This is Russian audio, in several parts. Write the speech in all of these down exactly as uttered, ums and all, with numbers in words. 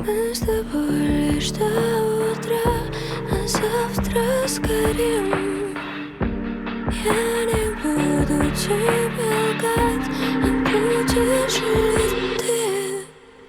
Мы с тобой лишь до утра, а завтра сгорим. Я не буду тебе лгать, а будешь ли ты?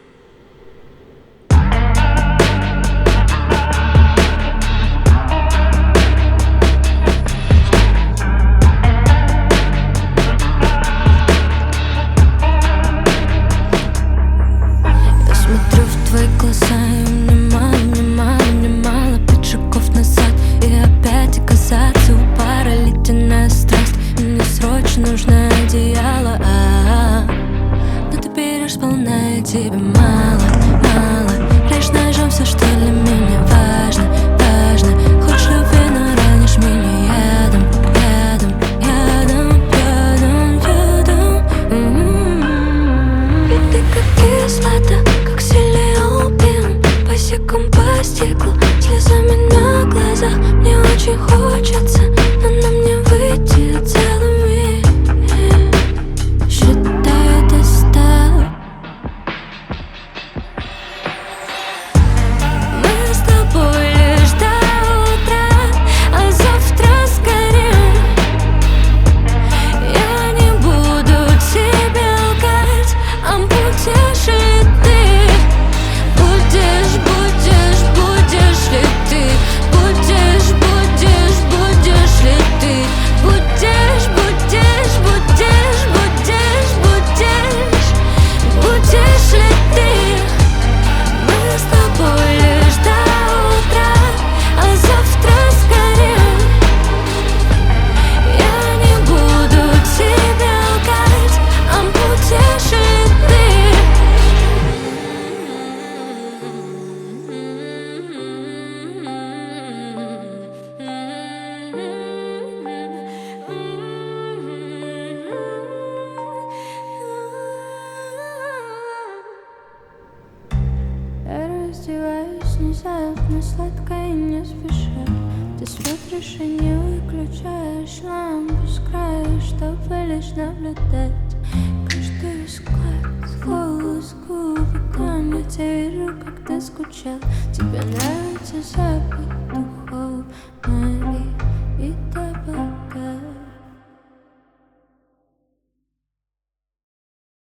Я смотрю в твои глаза, и мне мало, мне мало, мне мало пять шагов назад и опять оказаться у пара. Ледяная страсть, и мне срочно нужно одеяло, а -а -а. Но ты берешь сполна, и тебе мало, мало. Режь ножом все, что для меня важно, важно. Хочешь любви, но ранишь меня ядом, ядом, ядом, ядом, ядом. М-м-м. И ты как кислота, как силиопин, босиком по стеклу, слезами на глазах. Мне очень хочется, но на мне выйти целыми. Считаю до ста. Мы с тобой лишь до утра, а завтра сгорим. Я не буду тебе лгать, а будешь ли ты? Будешь, будешь, будешь ли ты? Будешь, будешь, будешь ли ты? Будешь, будешь, будешь, будешь, будешь, будешь ли ты? Мы с тобой лишь до утра, а завтра сгорим. Я не буду тебе лгать, а будешь ли ты? Я раздеваюсь внезапно, сладко и не спеша. Ты смотришь и не выключаешь лампу с краю, чтобы лишь наблюдать каждый взгляд. Голос, губы, я те вижу, как ты скучал. Тебе нравится запах